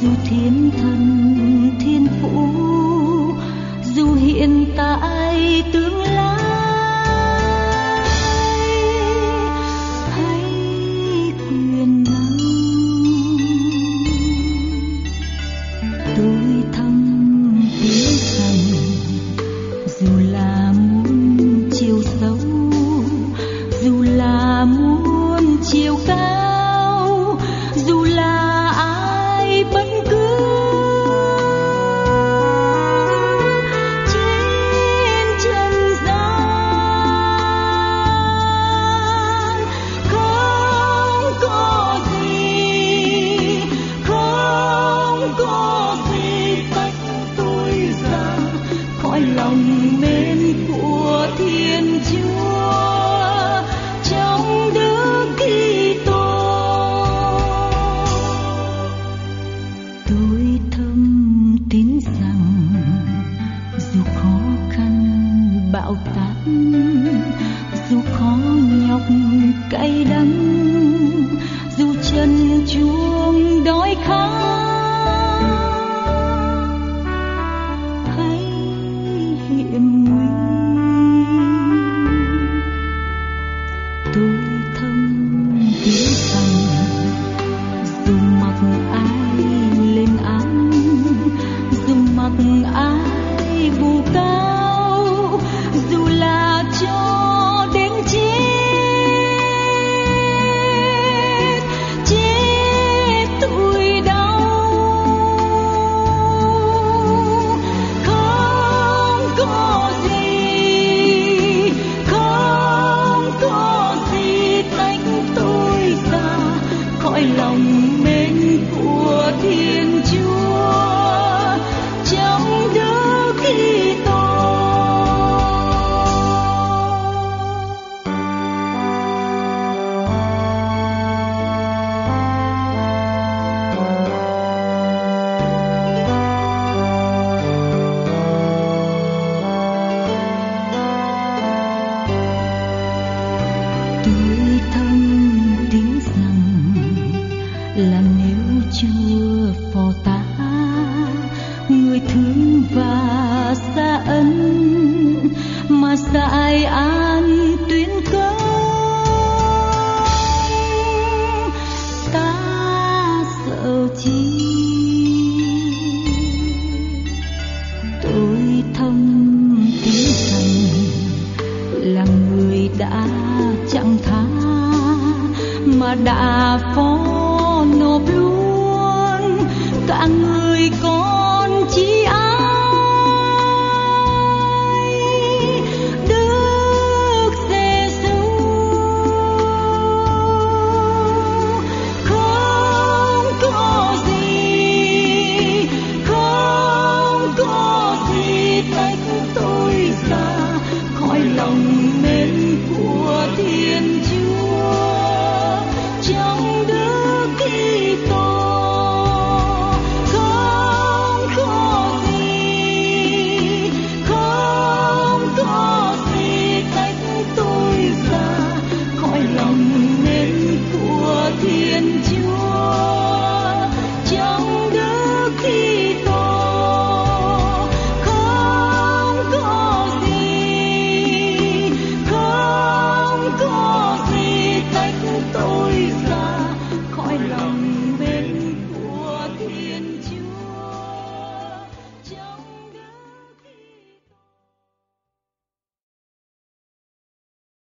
dù thiên thần thiên phụ, dù hiện tại tương lai, hãy quyền năng. Tôi thầm tin rằng dù là muôn chiều sâu, dù là muôn chiều cao, dù là ai bất cứ trên trần gian, không có gì tách tôi ra khỏi lòng mến của Thiên Chúa trong Đức Kitô. Tôi thầm tin rằng dù khó khăn bão táp, dù khó nhọc cay đắng, dù chân chuông đói khát, hãy hiểm nguy. Tôi thầm tin rằng dù mặc ai lên án, dù mặc ai vu cáo, dù là cho đến chết tôi đau, không có gì tách tôi ra khỏi lòng mến của Thiên Chúa trong Đức Kitô. Tôi thầm tin rằng là nếu Chúa phò tá, người thương và xa ân mà dạy an tuyên công, ta sợ chi. Tôi thầm tin rằng là người đã chẳng tha mà đã phó nộp luôn cả người có